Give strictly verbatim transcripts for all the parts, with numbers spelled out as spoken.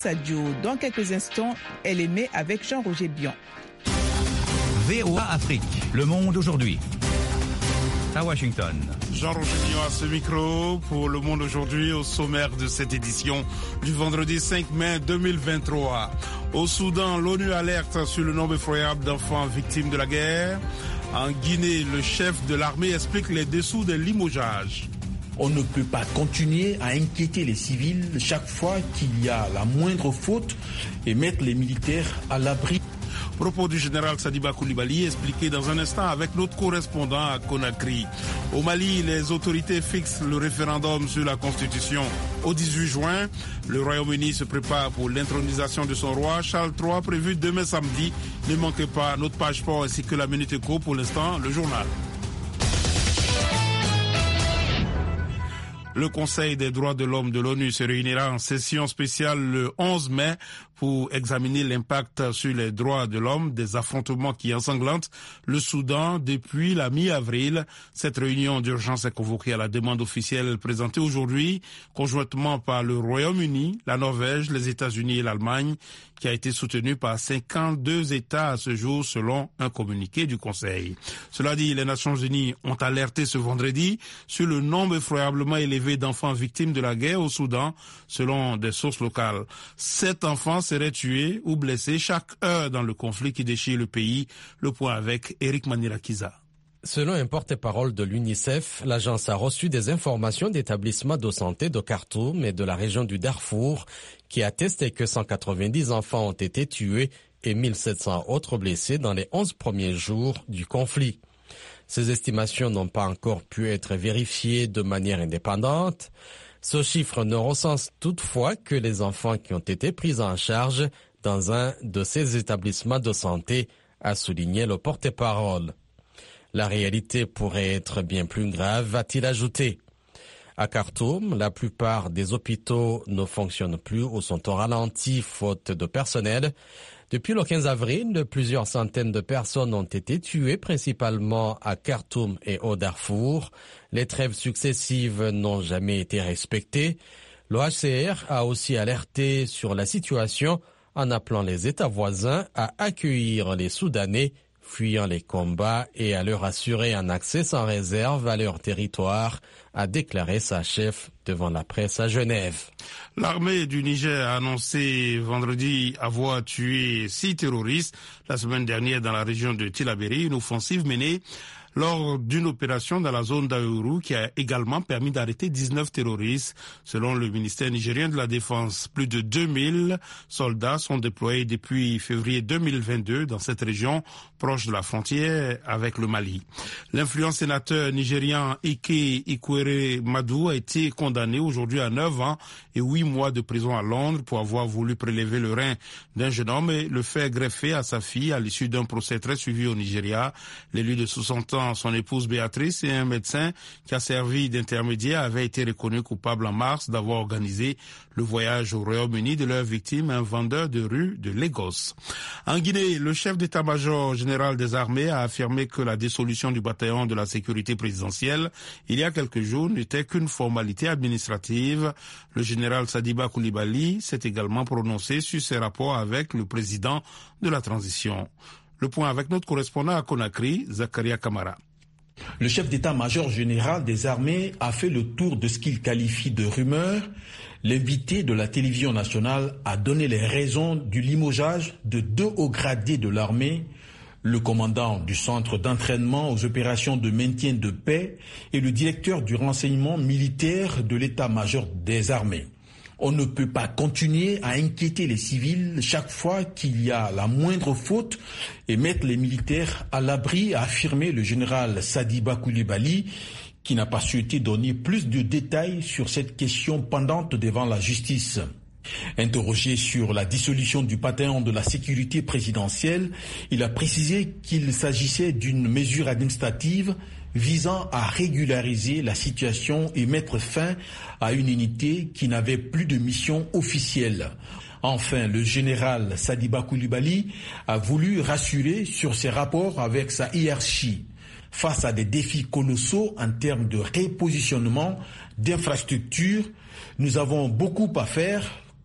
Sadio. Dans quelques instants, elle émet avec Jean-Roger Bion. V O A Afrique, le monde aujourd'hui. À Washington. Jean-Roger Bion à ce micro pour Le Monde aujourd'hui, au sommaire de cette édition du vendredi cinq mai deux mille vingt-trois. Au Soudan, l'ONU alerte sur le nombre effroyable d'enfants victimes de la guerre. En Guinée, le chef de l'armée explique les dessous des limogeages. On ne peut pas continuer à inquiéter les civils chaque fois qu'il y a la moindre faute et mettre les militaires à l'abri. Propos du général Sadiba Koulibaly expliqué dans un instant avec notre correspondant à Conakry. Au Mali, les autorités fixent le référendum sur la Constitution au dix-huit juin. Le Royaume-Uni se prépare pour l'intronisation de son roi Charles trois prévu demain samedi. Ne manquez pas notre page sport ainsi que la Minute Éco. Pour l'instant, le journal. Le Conseil des droits de l'homme de l'ONU se réunira en session spéciale le onze mai pour examiner l'impact sur les droits de l'homme des affrontements qui ensanglantent le Soudan depuis la mi-avril. Cette réunion d'urgence est convoquée à la demande officielle présentée aujourd'hui conjointement par le Royaume-Uni, la Norvège, les États-Unis et l'Allemagne, qui a été soutenue par cinquante-deux États à ce jour selon un communiqué du Conseil. Cela dit, les Nations Unies ont alerté ce vendredi sur le nombre effroyablement élevé d'enfants victimes de la guerre au Soudan, selon des sources locales. Sept enfants seraient tués ou blessés chaque heure dans le conflit qui déchire le pays. Le point avec Eric Manirakiza. Selon un porte-parole de l'UNICEF, l'agence a reçu des informations d'établissements de santé de Khartoum et de la région du Darfour qui attestaient que cent quatre-vingt-dix enfants ont été tués et mille sept cents autres blessés dans les onze premiers jours du conflit. Ces estimations n'ont pas encore pu être vérifiées de manière indépendante. Ce chiffre ne recense toutefois que les enfants qui ont été pris en charge dans un de ces établissements de santé, a souligné le porte-parole. La réalité pourrait être bien plus grave, a-t-il ajouté. À Khartoum, la plupart des hôpitaux ne fonctionnent plus ou sont au ralenti faute de personnel. Depuis le quinze avril, plusieurs centaines de personnes ont été tuées, principalement à Khartoum et au Darfour. Les trêves successives n'ont jamais été respectées. Le H C R a aussi alerté sur la situation en appelant les États voisins à accueillir les Soudanais fuyant les combats et à leur assurer un accès sans réserve à leur territoire, a déclaré sa chef devant la presse à Genève. L'armée du Niger a annoncé vendredi avoir tué six terroristes la semaine dernière dans la région de Tillabéri, une offensive menée lors d'une opération dans la zone d'Aourou qui a également permis d'arrêter dix-neuf terroristes. Selon le ministère nigérien de la Défense, plus de deux mille soldats sont déployés depuis février deux mille vingt-deux dans cette région proche de la frontière avec le Mali. L'influent sénateur nigérian Ike Ikwere Madou a été condamné aujourd'hui à neuf ans et huit mois de prison à Londres pour avoir voulu prélever le rein d'un jeune homme et le faire greffer à sa fille à l'issue d'un procès très suivi au Nigeria. L'élu de soixante ans, son épouse Béatrice et un médecin qui a servi d'intermédiaire avaient été reconnus coupables en mars d'avoir organisé le voyage au Royaume-Uni de leur victime, un vendeur de rue de Lagos. En Guinée, le chef d'état-major général des armées a affirmé que la dissolution du bataillon de la sécurité présidentielle il y a quelques jours n'était qu'une formalité administrative. Le général Sadiba Koulibaly s'est également prononcé sur ses rapports avec le président de la transition. Le point avec notre correspondant à Conakry, Zakaria Kamara. Le chef d'état-major général des armées a fait le tour de ce qu'il qualifie de rumeurs. L'invité de la télévision nationale a donné les raisons du limogeage de deux hauts gradés de l'armée, le commandant du centre d'entraînement aux opérations de maintien de paix et le directeur du renseignement militaire de l'état-major des armées. On ne peut pas continuer à inquiéter les civils chaque fois qu'il y a la moindre faute et mettre les militaires à l'abri, a affirmé le général Sadiba Koulibaly, qui n'a pas souhaité donner plus de détails sur cette question pendante devant la justice. Interrogé sur la dissolution du bataillon de la sécurité présidentielle, il a précisé qu'il s'agissait d'une mesure administrative visant à régulariser la situation et mettre fin à une unité qui n'avait plus de mission officielle. Enfin, le général Sadiba Koulibaly a voulu rassurer sur ses rapports avec sa hiérarchie. Face à des défis colossaux en termes de repositionnement, d'infrastructures, nous avons beaucoup à faire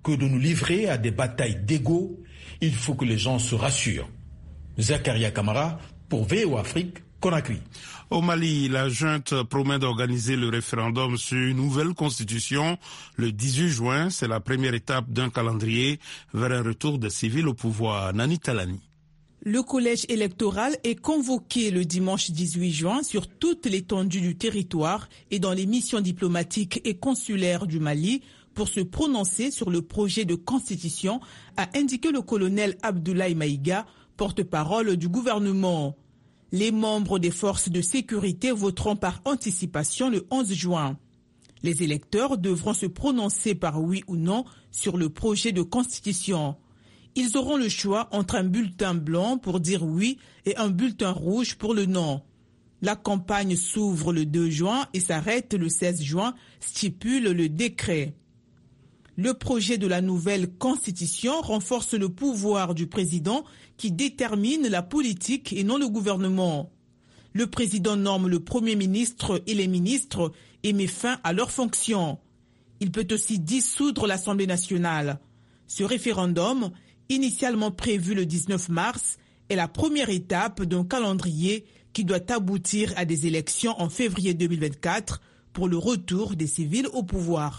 que de nous livrer à des batailles d'ego. Il faut que les gens se rassurent. Zakaria Kamara pour V O Afrique, Conakry. Au Mali, la junte promet d'organiser le référendum sur une nouvelle constitution le dix-huit juin. C'est la première étape d'un calendrier vers un retour des civils au pouvoir. Nani Talani. Le collège électoral est convoqué le dimanche dix-huit juin sur toute l'étendue du territoire et dans les missions diplomatiques et consulaires du Mali pour se prononcer sur le projet de constitution, a indiqué le colonel Abdoulaye Maïga, porte-parole du gouvernement. Les membres des forces de sécurité voteront par anticipation le onze juin. Les électeurs devront se prononcer par oui ou non sur le projet de constitution. Ils auront le choix entre un bulletin blanc pour dire oui et un bulletin rouge pour le non. La campagne s'ouvre le deux juin et s'arrête le seize juin, stipule le décret. Le projet de la nouvelle constitution renforce le pouvoir du président qui détermine la politique et non le gouvernement. Le président norme le premier ministre et les ministres et met fin à leurs fonctions. Il peut aussi dissoudre l'Assemblée nationale. Ce référendum, initialement prévu le dix-neuf mars, est la première étape d'un calendrier qui doit aboutir à des élections en février deux mille vingt-quatre pour le retour des civils au pouvoir.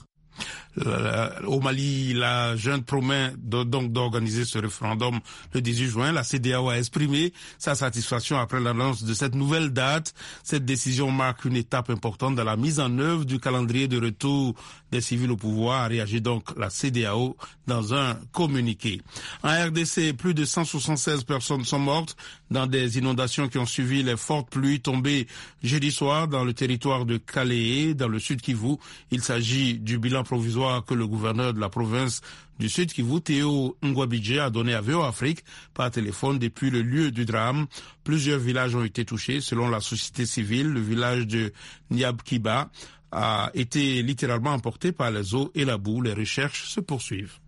Au Mali, la junte promet de, donc d'organiser ce référendum le dix-huit juin. La C D A O a exprimé sa satisfaction après l'annonce de cette nouvelle date. Cette décision marque une étape importante dans la mise en œuvre du calendrier de retour des civils au pouvoir, a réagi donc la C D A O dans un communiqué. En R D C, plus de cent soixante-seize personnes sont mortes dans des inondations qui ont suivi les fortes pluies tombées jeudi soir dans le territoire de Calais, dans le Sud Kivu. Il s'agit du bilan provisoire que le gouverneur de la province du Sud Kivu, Théo Ngwabidje, a donné à V O Afrique par téléphone depuis le lieu du drame. Plusieurs villages ont été touchés. Selon la société civile, le village de Nyabkiba a été littéralement emporté par les eaux et la boue. Les recherches se poursuivent.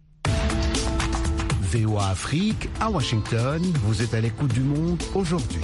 V O Afrique, à Washington, vous êtes à l'écoute du monde aujourd'hui.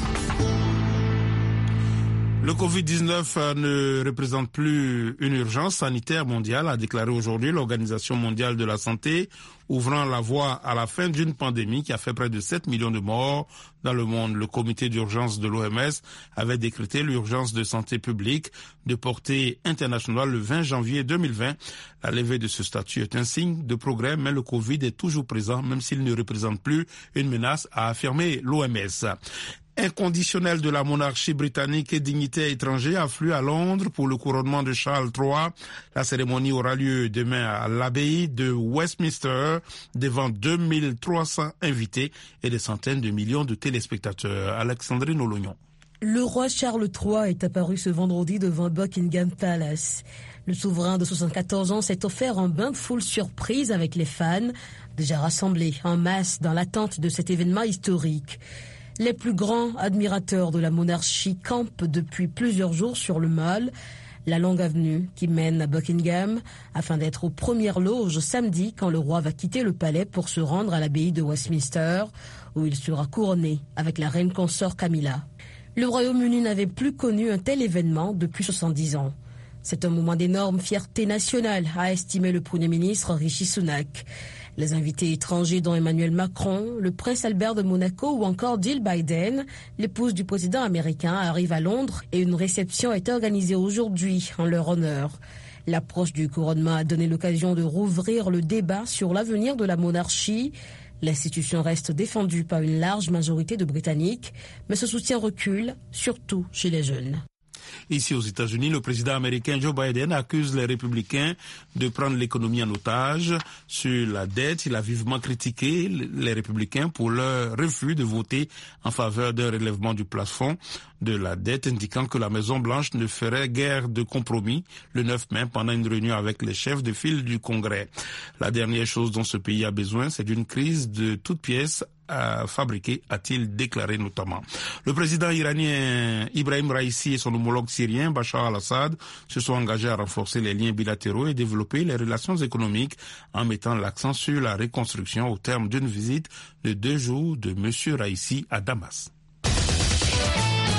Le covid dix-neuf ne représente plus une urgence sanitaire mondiale, a déclaré aujourd'hui l'Organisation mondiale de la santé, ouvrant la voie à la fin d'une pandémie qui a fait près de sept millions de morts dans le monde. Le comité d'urgence de l'O M S avait décrété l'urgence de santé publique de portée internationale le vingt janvier deux mille vingt. La levée de ce statut est un signe de progrès, mais le Covid est toujours présent, même s'il ne représente plus une menace, a affirmé l'O M S. Inconditionnel de la monarchie britannique et dignitaires étrangers affluent à Londres pour le couronnement de Charles trois. La cérémonie aura lieu demain à l'abbaye de Westminster devant deux mille trois cents invités et des centaines de millions de téléspectateurs. Alexandrine Olognon. Le roi Charles trois est apparu ce vendredi devant Buckingham Palace. Le souverain de soixante-quatorze ans s'est offert un bain de foule surprise avec les fans, déjà rassemblés en masse dans l'attente de cet événement historique. Les plus grands admirateurs de la monarchie campent depuis plusieurs jours sur le Mall, la longue avenue qui mène à Buckingham, afin d'être aux premières loges samedi quand le roi va quitter le palais pour se rendre à l'abbaye de Westminster, où il sera couronné avec la reine consort Camilla. Le Royaume-Uni n'avait plus connu un tel événement depuis soixante-dix ans. C'est un moment d'énorme fierté nationale, a estimé le Premier ministre Rishi Sunak. Les invités étrangers dont Emmanuel Macron, le prince Albert de Monaco ou encore Jill Biden, l'épouse du président américain, arrivent à Londres et une réception est organisée aujourd'hui en leur honneur. L'approche du couronnement a donné l'occasion de rouvrir le débat sur l'avenir de la monarchie. L'institution reste défendue par une large majorité de Britanniques, mais ce soutien recule, surtout chez les jeunes. Ici aux États-Unis, le président américain Joe Biden accuse les républicains de prendre l'économie en otage. Sur la dette, il a vivement critiqué les républicains pour leur refus de voter en faveur d'un relèvement du plafond de la dette, indiquant que la Maison-Blanche ne ferait guère de compromis le neuf mai pendant une réunion avec les chefs de file du Congrès. La dernière chose dont ce pays a besoin, c'est d'une crise de toutes pièces à fabriquer, a-t-il déclaré notamment. Le président iranien Ibrahim Raïsi et son homologue syrien Bachar al-Assad se sont engagés à renforcer les liens bilatéraux et développer les relations économiques en mettant l'accent sur la reconstruction au terme d'une visite de deux jours de M. Raïsi à Damas.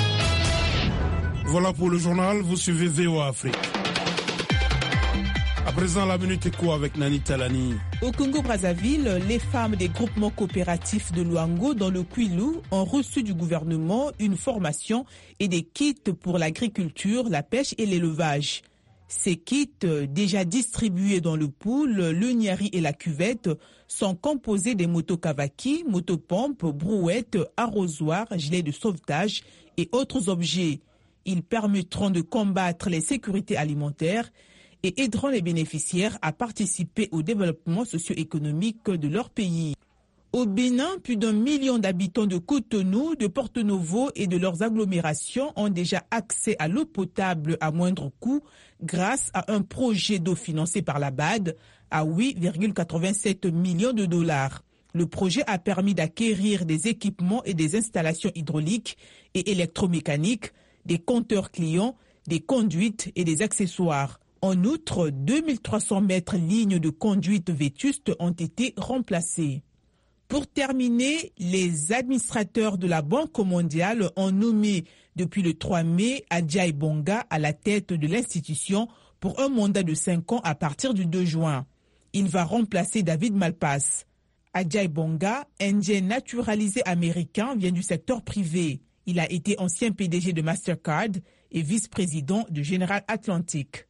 Voilà pour le journal, vous suivez V O Afrique. Après présent, la Minute Éco avec Nani Talani. Au Congo-Brazzaville, les femmes des groupements coopératifs de Luango dans le Kwilu ont reçu du gouvernement une formation et des kits pour l'agriculture, la pêche et l'élevage. Ces kits, déjà distribués dans le pool, le Niari et la cuvette, sont composés des motokavaki, motopompes, brouettes, arrosoirs, gilets de sauvetage et autres objets. Ils permettront de combattre les sécurités alimentaires et aideront les bénéficiaires à participer au développement socio-économique de leur pays. Au Bénin, plus d'un million d'habitants de Cotonou, de Porto-Novo et de leurs agglomérations ont déjà accès à l'eau potable à moindre coût grâce à un projet d'eau financé par la B A D à huit virgule quatre-vingt-sept millions de dollars. Le projet a permis d'acquérir des équipements et des installations hydrauliques et électromécaniques, des compteurs clients, des conduites et des accessoires. En outre, deux mille trois cents mètres lignes de conduites vétustes ont été remplacés. Pour terminer, les administrateurs de la Banque mondiale ont nommé depuis le trois mai Adjaye Bonga à la tête de l'institution pour un mandat de cinq ans à partir du deux juin. Il va remplacer David Malpass. Adjaye Bonga, indien naturalisé américain, vient du secteur privé. Il a été ancien P D G de Mastercard et vice-président de General Atlantic.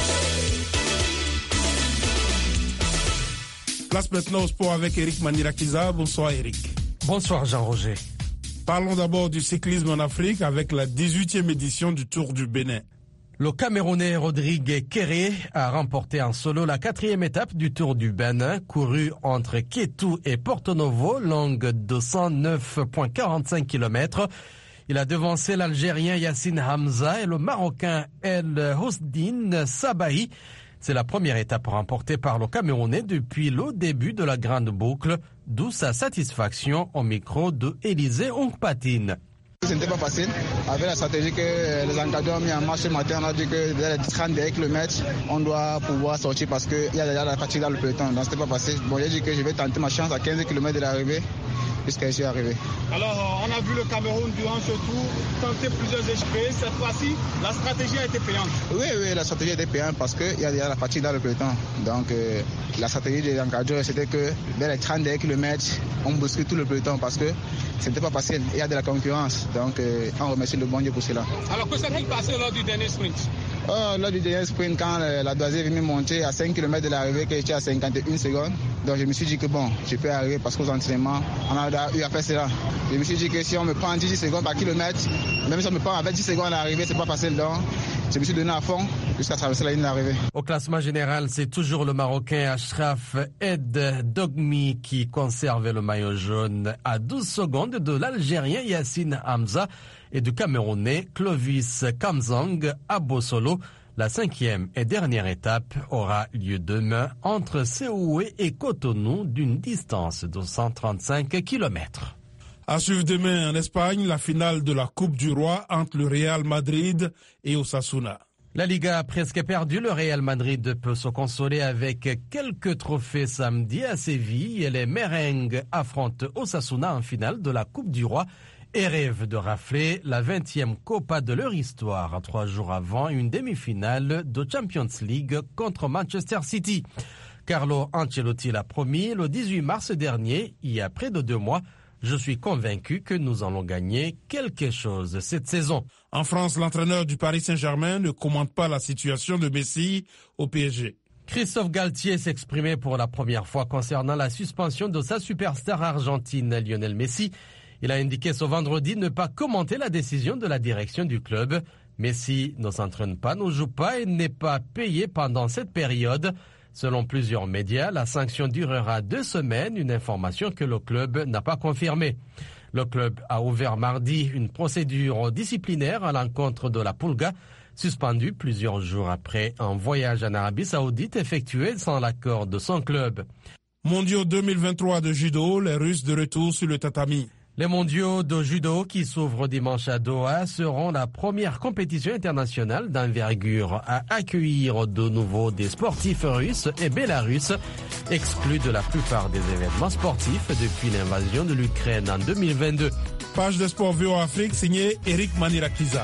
Place maintenant au sport avec Eric Manirakiza. Bonsoir Eric. Bonsoir Jean-Roger. Parlons d'abord du cyclisme en Afrique avec la dix-huitième édition du Tour du Bénin. Le Camerounais Rodrigue Kéré a remporté en solo la quatrième étape du Tour du Bénin, courue entre Kétou et Porto-Novo, longue de cent neuf virgule quarante-cinq kilomètres. Il a devancé l'Algérien Yassine Hamza et le Marocain El Hosdine Sabahi. C'est la première étape remportée par le Camerounais depuis le début de la grande boucle, d'où sa satisfaction au micro de Élisée Ongpatine. Ce n'était pas facile. Avec la stratégie que les encadreurs ont mis en marche ce matin, on a dit que dès les trente kilomètres, on doit pouvoir sortir parce qu'il y a déjà la fatigue dans le peloton. Donc c'était pas facile. Bon, j'ai dit que je vais tenter ma chance à quinze kilomètres de l'arrivée, jusqu'à ici arrivé. Alors, on a vu le Cameroun durant ce tour tenter plusieurs échappées. Cette fois-ci, la stratégie a été payante. Oui, oui, la stratégie a été payante parce qu'il y a déjà la fatigue dans le peloton. Donc, euh, la stratégie des encadreurs, c'était que dès les trente kilomètres, on bouscule tout le peloton parce que c'était pas facile. Il y a de la concurrence. Donc, euh, on remercie le bon Dieu pour cela. Alors, que s'est-il passé lors du dernier sprint? Oh, lors du dernier sprint, quand euh, la doisier est venue monter à cinq kilomètres de l'arrivée, que j'étais à cinquante et une secondes, donc je me suis dit que bon, je peux arriver parce qu'aux entraînements, on a eu à faire cela. Je me suis dit que si on me prend dix secondes par kilomètre, même si on me prend avec dix secondes à l'arrivée, c'est pas facile. Donc, je me suis donné à fond jusqu'à traverser la ligne d'arrivée. Au classement général, c'est toujours le Marocain Ashraf Ed Dogmi qui conserve le maillot jaune à douze secondes de l'Algérien Yassine Hamza et du Camerounais Clovis Kamzang à Bossolo. La cinquième et dernière étape aura lieu demain entre Séoué et Cotonou d'une distance de cent trente-cinq kilomètres. À suivre demain en Espagne, la finale de la Coupe du Roi entre le Real Madrid et Osasuna. La Liga a presque perdu. Le Real Madrid peut se consoler avec quelques trophées samedi à Séville et les merengues affrontent Osasuna en finale de la Coupe du Roi et rêvent de rafler la vingtième Copa de leur histoire, trois jours avant une demi-finale de Champions League contre Manchester City. Carlo Ancelotti l'a promis le dix-huit mars dernier, il y a près de deux mois. Je suis convaincu que nous allons gagner quelque chose cette saison. En France, l'entraîneur du Paris Saint-Germain ne commente pas la situation de Messi au P S G. Christophe Galtier s'exprimait pour la première fois concernant la suspension de sa superstar argentine Lionel Messi. Il a indiqué ce vendredi ne pas commenter la décision de la direction du club. Messi ne s'entraîne pas, ne joue pas et n'est pas payé pendant cette période. Selon plusieurs médias, la sanction durera deux semaines, une information que le club n'a pas confirmée. Le club a ouvert mardi une procédure disciplinaire à l'encontre de la Pulga, suspendue plusieurs jours après un voyage en Arabie Saoudite effectué sans l'accord de son club. Mondiaux deux mille vingt-trois de judo, les Russes de retour sur le tatami. Les mondiaux de judo qui s'ouvrent dimanche à Doha seront la première compétition internationale d'envergure à accueillir de nouveau des sportifs russes et bélarusses, exclus de la plupart des événements sportifs depuis l'invasion de l'Ukraine en deux mille vingt-deux. Page de sport V O Afrique signée Eric Manirakiza.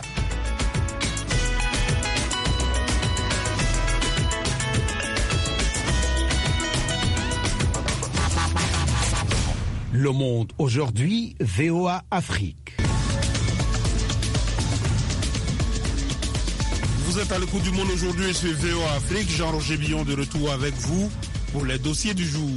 Le Monde aujourd'hui, V O A Afrique. Vous êtes à l'écoute du Monde aujourd'hui sur V O A Afrique. Jean-Roger Billon de retour avec vous pour les dossiers du jour.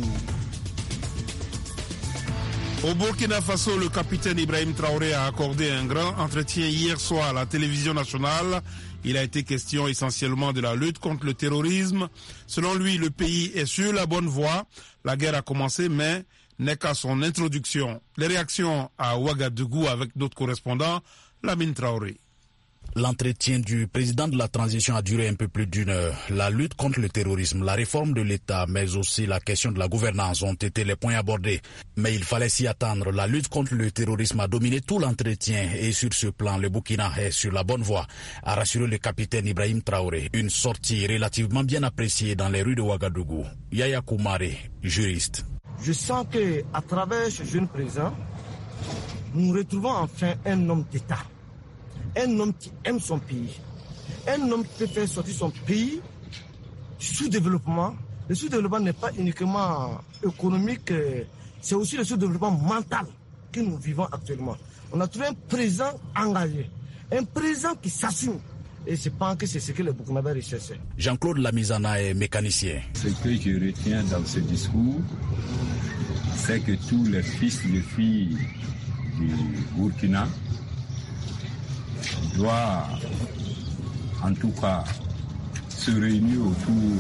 Au Burkina Faso, le capitaine Ibrahim Traoré a accordé un grand entretien hier soir à la télévision nationale. Il a été question essentiellement de la lutte contre le terrorisme. Selon lui, le pays est sur la bonne voie. La guerre a commencé, mais n'est qu'à son introduction. Les réactions à Ouagadougou avec notre correspondant, Lamine Traoré. L'entretien du président de la transition a duré un peu plus d'une heure. La lutte contre le terrorisme, la réforme de l'État, mais aussi la question de la gouvernance ont été les points abordés. Mais il fallait s'y attendre. La lutte contre le terrorisme a dominé tout l'entretien et sur ce plan, le Burkina est sur la bonne voie, a rassuré le capitaine Ibrahim Traoré. Une sortie relativement bien appréciée dans les rues de Ouagadougou. Yaya Koumaré, juriste. Je sens qu'à travers ce jeune président, nous retrouvons enfin un homme d'État. Un homme qui aime son pays. Un homme qui peut faire sortir son pays du sous-développement. Le sous-développement n'est pas uniquement économique, c'est aussi le sous-développement mental que nous vivons actuellement. On a trouvé un président engagé, un président qui s'assume. Et je pense que c'est ce que le Burkinabé recherchait. Jean-Claude Lamizana est mécanicien. Ce que je retiens dans ce discours, c'est que tous les fils et filles du Burkina doit en tout cas se réunir autour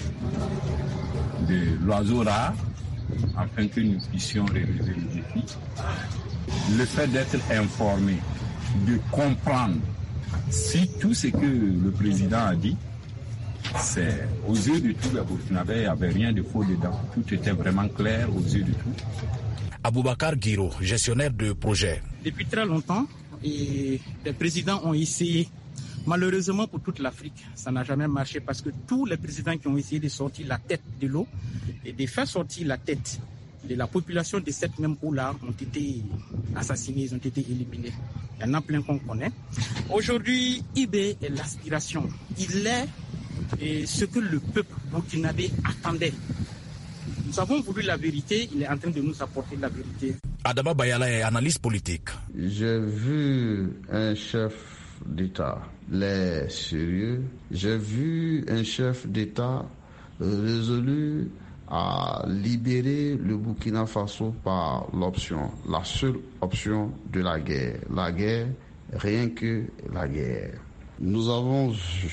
de l'oiseau rare afin que nous puissions relever le défi. Le fait d'être informé, de comprendre si tout ce que le président a dit, c'est aux yeux de tous les Burkinabés, il n'y avait rien de faux dedans. Tout était vraiment clair aux yeux de tous. Aboubakar Guiro, gestionnaire de projet. Depuis très longtemps, et les présidents ont essayé. Malheureusement pour toute l'Afrique, ça n'a jamais marché parce que tous les présidents qui ont essayé de sortir la tête de l'eau et de faire sortir la tête de la population de cette même eau-là ont été assassinés, ils ont été éliminés. Il y en a plein qu'on connaît. Aujourd'hui, I B est l'aspiration. Il est et ce que le peuple burkinabé attendait. Nous avons voulu la vérité, il est en train de nous apporter la vérité. Adama Bayala est analyste politique. J'ai vu un chef d'État, les sérieux. J'ai vu un chef d'État résolu à libérer le Burkina Faso par l'option, la seule option de la guerre. La guerre, rien que la guerre. Nous avons vu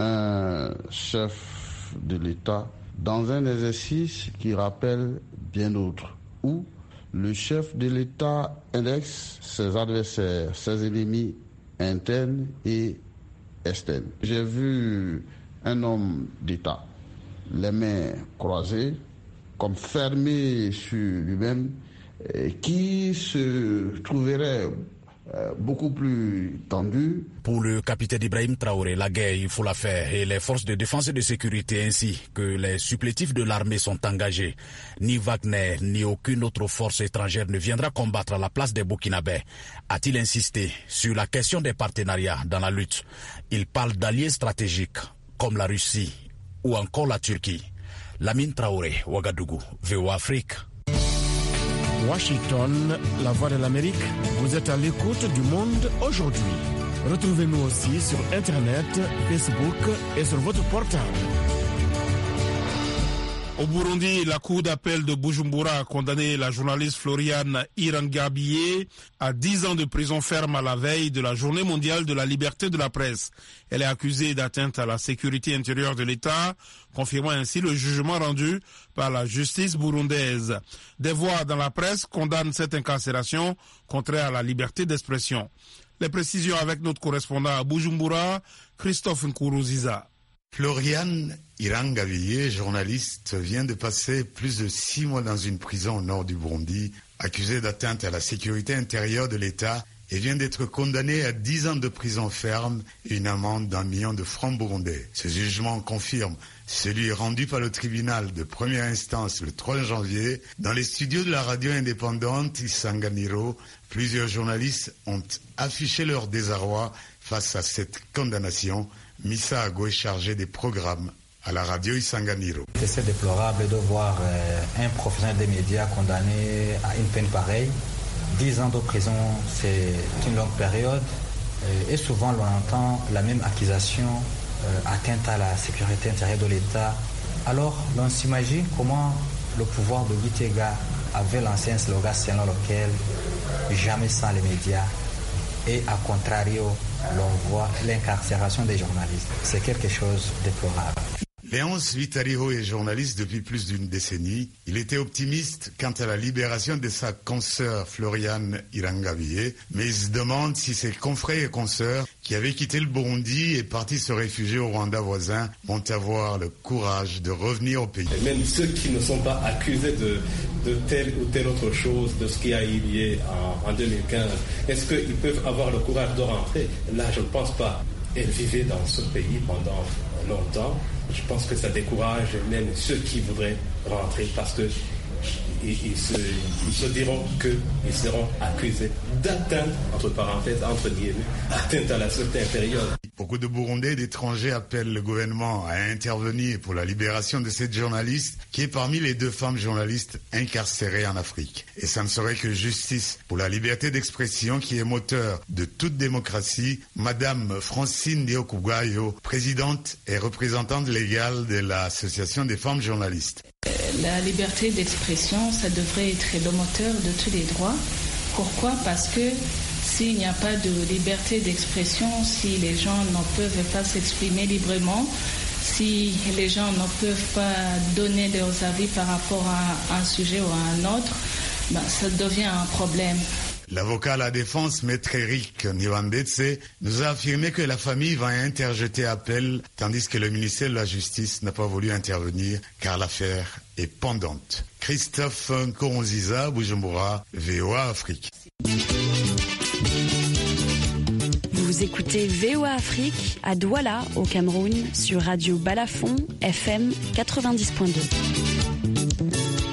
un chef de l'État dans un exercice qui rappelle bien d'autres, où le chef de l'État indexe ses adversaires, ses ennemis internes et externes. J'ai vu un homme d'État, les mains croisées, comme fermé sur lui-même, qui se trouverait beaucoup plus tendu. Pour le capitaine Ibrahim Traoré, la guerre, il faut la faire et les forces de défense et de sécurité ainsi que les supplétifs de l'armée sont engagés. Ni Wagner, ni aucune autre force étrangère ne viendra combattre à la place des Burkinabés. A-t-il insisté sur la question des partenariats dans la lutte? Il parle d'alliés stratégiques comme la Russie ou encore la Turquie. Lamine Traoré, Ouagadougou, V O A Afrique. Washington, la voix de l'Amérique, vous êtes à l'écoute du Monde aujourd'hui. Retrouvez-nous aussi sur Internet, Facebook et sur votre portable. Au Burundi, la cour d'appel de Bujumbura a condamné la journaliste Floriane Irangabiye à dix ans de prison ferme à la veille de la journée mondiale de la liberté de la presse. Elle est accusée d'atteinte à la sécurité intérieure de l'État, confirmant ainsi le jugement rendu par la justice burundaise. Des voix dans la presse condamnent cette incarcération contraire à la liberté d'expression. Les précisions avec notre correspondant à Bujumbura, Christophe Nkuruziza. Floriane Irangabiye, journaliste, vient de passer plus de six mois dans une prison au nord du Burundi, accusée d'atteinte à la sécurité intérieure de l'État et vient d'être condamnée à dix ans de prison ferme et une amende d'un million de francs burundais. Ce jugement confirme celui rendu par le tribunal de première instance le trois janvier. Dans les studios de la radio indépendante Isanganiro, plusieurs journalistes ont affiché leur désarroi face à cette condamnation. Missa Ago est chargé des programmes à la radio Isanganiro. C'est déplorable de voir euh, un professionnel des médias condamné à une peine pareille. Dix ans de prison, c'est une longue période. Et souvent, l'on entend la même accusation, euh, atteinte à la sécurité intérieure de l'État. Alors, l'on s'imagine comment le pouvoir de Gitega avait lancé un slogan selon lequel jamais sans les médias. Et à contrario, l'on voit l'incarcération des journalistes. C'est quelque chose de déplorable. Léonce Vitariho est journaliste depuis plus d'une décennie. Il était optimiste quant à la libération de sa consoeur Floriane Irangavie, mais il se demande si ses confrères et consoeurs qui avaient quitté le Burundi et partis se réfugier au Rwanda voisin vont avoir le courage de revenir au pays. Et même ceux qui ne sont pas accusés de, de telle ou telle autre chose, de ce qui a eu lieu en, en deux mille quinze, est-ce qu'ils peuvent avoir le courage de rentrer? Là, je ne pense pas. Elle vivait dans ce pays pendant longtemps. Je pense que ça décourage même ceux qui voudraient rentrer parce que ils, ils, se, ils se diront qu'ils seront accusés d'atteinte, entre parenthèses, entre guillemets, atteinte à la sûreté intérieure. Beaucoup de Burundais et d'étrangers appellent le gouvernement à intervenir pour la libération de cette journaliste qui est parmi les deux femmes journalistes incarcérées en Afrique. Et ça ne serait que justice pour la liberté d'expression qui est moteur de toute démocratie. Madame Francine Diokugayo, présidente et représentante légale de l'Association des femmes journalistes. La liberté d'expression, ça devrait être le moteur de tous les droits. Pourquoi? Parce que s'il n'y a pas de liberté d'expression, si les gens ne peuvent pas s'exprimer librement, si les gens ne peuvent pas donner leurs avis par rapport à un sujet ou à un autre, ben, ça devient un problème. L'avocat à la défense, maître Eric Nivandetse, nous a affirmé que la famille va interjeter appel, tandis que le ministère de la Justice n'a pas voulu intervenir car l'affaire est pendante. Christophe Nkoronziza, Bujumbura, V O A Afrique. Vous écoutez V O A Afrique à Douala, au Cameroun, sur Radio Balafon, F M quatre-vingt-dix point deux.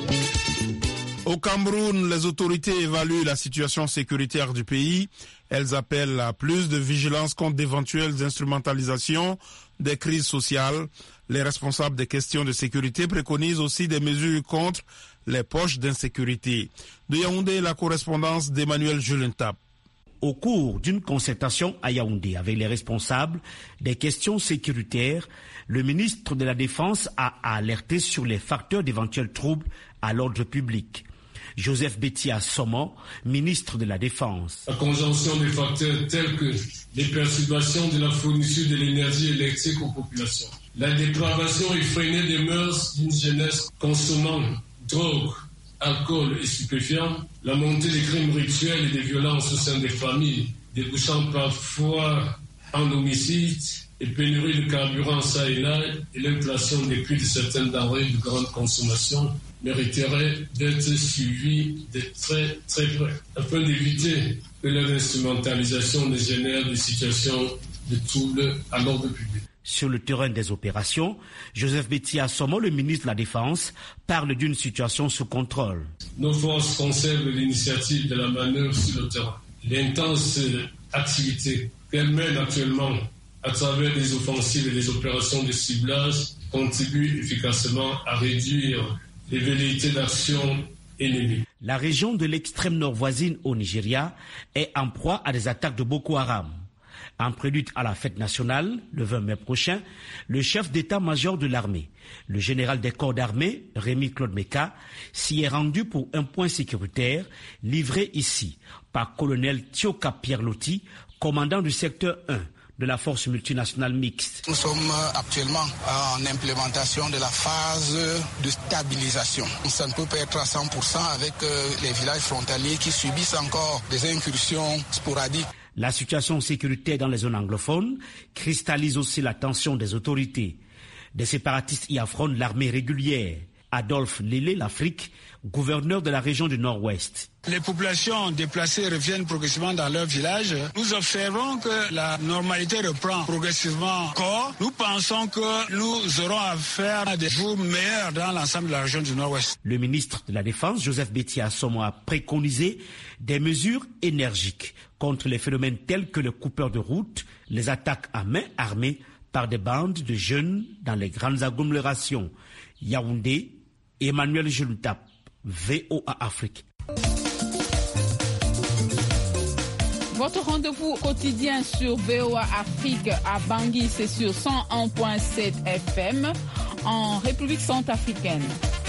Au Cameroun, les autorités évaluent la situation sécuritaire du pays. Elles appellent à plus de vigilance contre d'éventuelles instrumentalisations des crises sociales. Les responsables des questions de sécurité préconisent aussi des mesures contre les poches d'insécurité. De Yaoundé, la correspondance d'Emmanuel Julentap. Au cours d'une concertation à Yaoundé avec les responsables des questions sécuritaires, le ministre de la Défense a alerté sur les facteurs d'éventuels troubles à l'ordre public. Joseph Betia Sommo, ministre de la Défense. La conjonction des facteurs tels que les perturbations de la fourniture de l'énergie électrique aux populations, la dépravation effrénée des mœurs d'une jeunesse consommant drogue, alcool et stupéfiants, la montée des crimes rituels et des violences au sein des familles, débouchant parfois en homicide et pénurie de carburant ça et là, et l'inflation des prix de certaines denrées de grande consommation mériterait d'être suivis de très très près, afin d'éviter que leur instrumentalisation ne génère des situations de troubles à l'ordre public. Sur le terrain des opérations, Joseph Betia Sommo, le ministre de la Défense, parle d'une situation sous contrôle. Nos forces conservent l'initiative de la manœuvre sur le terrain. L'intense activité qu'elles mènent actuellement à travers des offensives et des opérations de ciblage contribue efficacement à réduire les velléités d'action ennemies. La région de l'extrême nord voisine au Nigeria est en proie à des attaques de Boko Haram. En prélude à la fête nationale, le vingt mai prochain, le chef d'état-major de l'armée, le général des corps d'armée, Rémi Claude Meka, s'y est rendu pour un point sécuritaire livré ici par colonel Thioka Pierre-Loti, commandant du secteur un de la force multinationale mixte. Nous sommes actuellement en implémentation de la phase de stabilisation. Ça ne peut pas être à cent pour cent avec les villages frontaliers qui subissent encore des incursions sporadiques. La situation sécuritaire dans les zones anglophones cristallise aussi l'attention des autorités. Des séparatistes y affrontent l'armée régulière. Adolphe Lélé, l'Afrique, gouverneur de la région du Nord-Ouest. Les populations déplacées reviennent progressivement dans leurs villages. Nous observons que la normalité reprend progressivement corps. Nous pensons que nous aurons affaire à des jours meilleurs dans l'ensemble de la région du Nord-Ouest. Le ministre de la Défense, Joseph Betia Sommo, a préconisé des mesures énergiques contre les phénomènes tels que le coupeur de route, les attaques à main armée, par des bandes de jeunes dans les grandes agglomérations. Yaoundé, Emmanuel Juntap, V O A Afrique. Votre rendez-vous quotidien sur V O A Afrique à Bangui, c'est sur cent un virgule sept F M en République centrafricaine.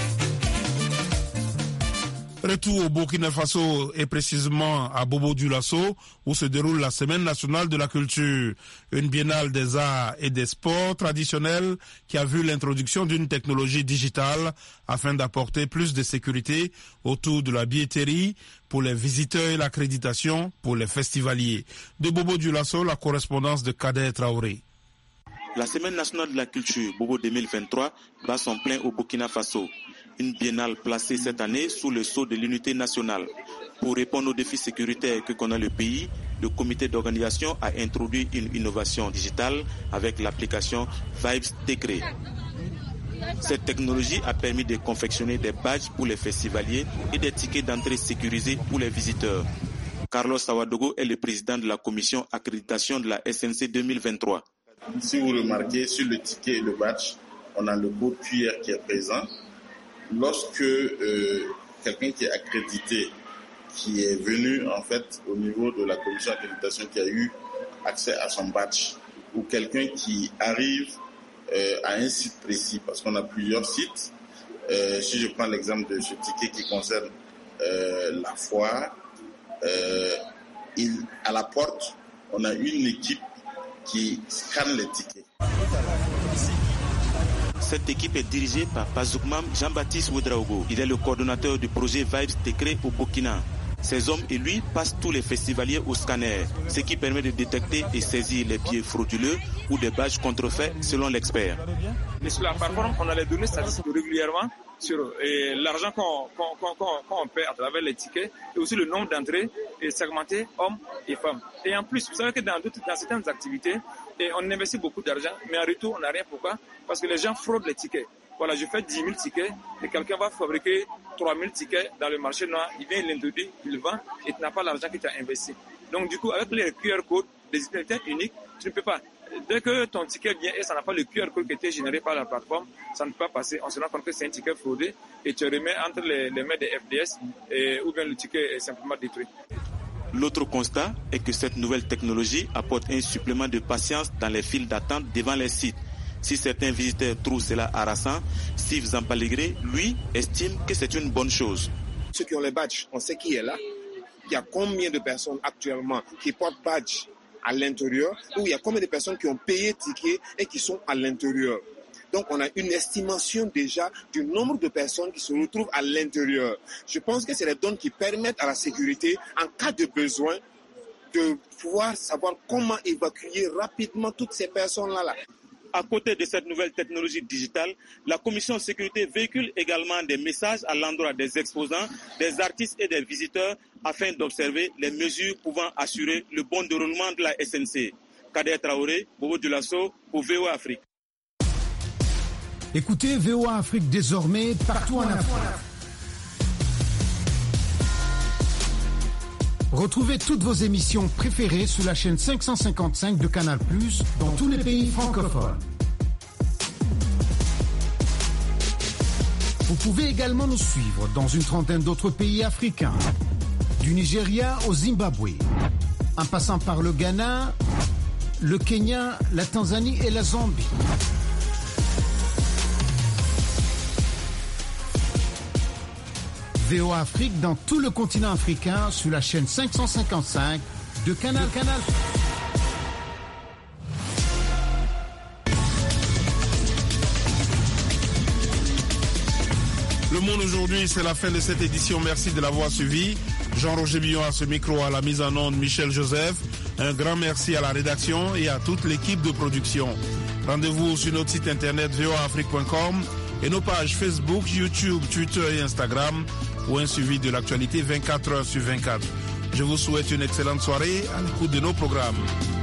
Retour au Burkina Faso et précisément à Bobo-Dioulasso où se déroule la Semaine nationale de la culture, une biennale des arts et des sports traditionnels qui a vu l'introduction d'une technologie digitale afin d'apporter plus de sécurité autour de la billetterie pour les visiteurs et l'accréditation pour les festivaliers. De Bobo-Dioulasso, la correspondance de Kader Traoré. La Semaine nationale de la culture, Bobo deux mille vingt-trois, bat son plein au Burkina Faso. Une biennale placée cette année sous le sceau de l'unité nationale. Pour répondre aux défis sécuritaires que connaît le pays, le comité d'organisation a introduit une innovation digitale avec l'application Vibes Tekre. Cette technologie a permis de confectionner des badges pour les festivaliers et des tickets d'entrée sécurisés pour les visiteurs. Carlos Sawadogo est le président de la commission accréditation de la S N C deux mille vingt-trois. Si vous remarquez, sur le ticket et le badge, on a le code Q R qui est présent. Lorsque euh, quelqu'un qui est accrédité, qui est venu en fait au niveau de la commission d'accréditation, qui a eu accès à son badge, ou quelqu'un qui arrive euh, à un site précis, parce qu'on a plusieurs sites. Euh, si je prends l'exemple de ce ticket qui concerne euh, la foire, euh, il, à la porte, on a une équipe qui scanne les tickets. Cette équipe est dirigée par Pazoukmam Jean-Baptiste Ouedraogo. Il est le coordonnateur du projet Vibes Tekre au Burkina. Ces hommes et lui passent tous les festivaliers au scanner, ce qui permet de détecter et saisir les billets frauduleux ou des badges contrefaits selon l'expert. Mais sur la plateforme, on a les données statistiques régulièrement sur et l'argent qu'on, qu'on, qu'on, qu'on on paie à travers les tickets et aussi le nombre d'entrées et segmenté hommes et femmes. Et en plus, vous savez que dans, d'autres, dans certaines activités, et on investit beaucoup d'argent, mais en retour, on n'a rien. Pourquoi? Parce que les gens fraudent les tickets. Voilà, je fais dix mille tickets et quelqu'un va fabriquer trois mille tickets dans le marché noir. Il vient, il l'introduit, il vend et tu n'as pas l'argent que tu as investi. Donc du coup, avec les Q R codes, les identités uniques, tu ne peux pas. Dès que ton ticket vient et ça n'a pas le Q R code qui a été généré par la plateforme, ça ne peut pas passer. On se rend compte que c'est un ticket fraudé et tu remets entre les, les mains des F D S et, ou bien le ticket est simplement détruit. L'autre constat est que cette nouvelle technologie apporte un supplément de patience dans les files d'attente devant les sites. Si certains visiteurs trouvent cela harassant, Steve Zampaligré, lui, estime que c'est une bonne chose. Ceux qui ont les badges, on sait qui est là. Il y a combien de personnes actuellement qui portent badge à l'intérieur, ou il y a combien de personnes qui ont payé ticket et qui sont à l'intérieur. Donc on a une estimation déjà du nombre de personnes qui se retrouvent à l'intérieur. Je pense que c'est les données qui permettent à la sécurité, en cas de besoin, de pouvoir savoir comment évacuer rapidement toutes ces personnes-là. À côté de cette nouvelle technologie digitale, la Commission de sécurité véhicule également des messages à l'endroit des exposants, des artistes et des visiteurs afin d'observer les mesures pouvant assurer le bon déroulement de la S N C. Kader Traoré, Bobo-Dioulasso pour V O A Afrique. Écoutez V O A Afrique désormais partout en Afrique. Retrouvez toutes vos émissions préférées sur la chaîne cinq cent cinquante-cinq de Canal plus, dans tous les pays francophones. Vous pouvez également nous suivre dans une trentaine d'autres pays africains, du Nigeria au Zimbabwe, en passant par le Ghana, le Kenya, la Tanzanie et la Zambie. V O A Afrique dans tout le continent africain sur la chaîne cinq cent cinquante-cinq de Canal Canal. Le Monde aujourd'hui, c'est la fin de cette édition. Merci de l'avoir suivi. Jean-Roger Billon à ce micro, à la mise en onde, Michel Joseph. Un grand merci à la rédaction et à toute l'équipe de production. Rendez-vous sur notre site internet v o a afrique point com et nos pages Facebook, YouTube, Twitter et Instagram pour un suivi de l'actualité vingt-quatre heures sur vingt-quatre. Je vous souhaite une excellente soirée à l'écoute de nos programmes.